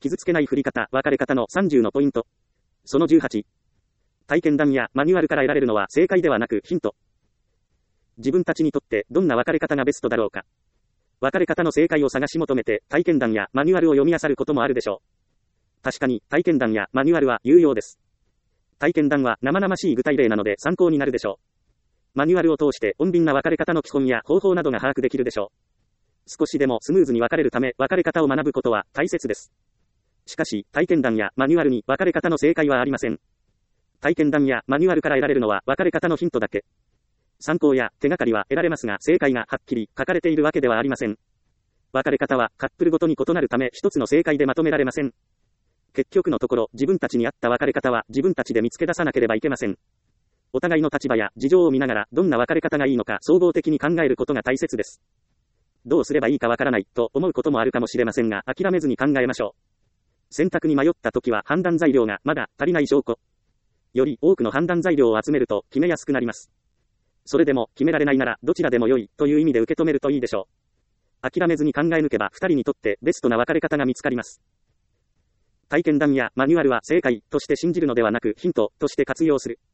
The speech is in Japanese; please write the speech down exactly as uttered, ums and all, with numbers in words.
傷つけない振り方、別れ方のさんじゅうのポイント。そのじゅうはち。体験談やマニュアルから得られるのは正解ではなくヒント。自分たちにとってどんな別れ方がベストだろうか。別れ方の正解を探し求めて体験談やマニュアルを読み漁ることもあるでしょう。確かに体験談やマニュアルは有用です。体験談は生々しい具体例なので参考になるでしょう。マニュアルを通して穏便な別れ方の基本や方法などが把握できるでしょう。少しでもスムーズに別れるため別れ方を学ぶことは大切です。しかし体験談やマニュアルに別れ方の正解はありません。体験談やマニュアルから得られるのは別れ方のヒントだけ。参考や手がかりは得られますが正解がはっきり書かれているわけではありません。別れ方はカップルごとに異なるため一つの正解でまとめられません。結局のところ自分たちに合った別れ方は自分たちで見つけ出さなければいけません。お互いの立場や事情を見ながらどんな別れ方がいいのか総合的に考えることが大切です。どうすればいいかわからないと思うこともあるかもしれませんが諦めずに考えましょう。選択に迷った時は判断材料がまだ足りない証拠。より多くの判断材料を集めると決めやすくなります。それでも決められないならどちらでも良いという意味で受け止めるといいでしょう。諦めずに考え抜けばふたりにとってベストな別れ方が見つかります。体験談やマニュアルは正解として信じるのではなくヒントとして活用する。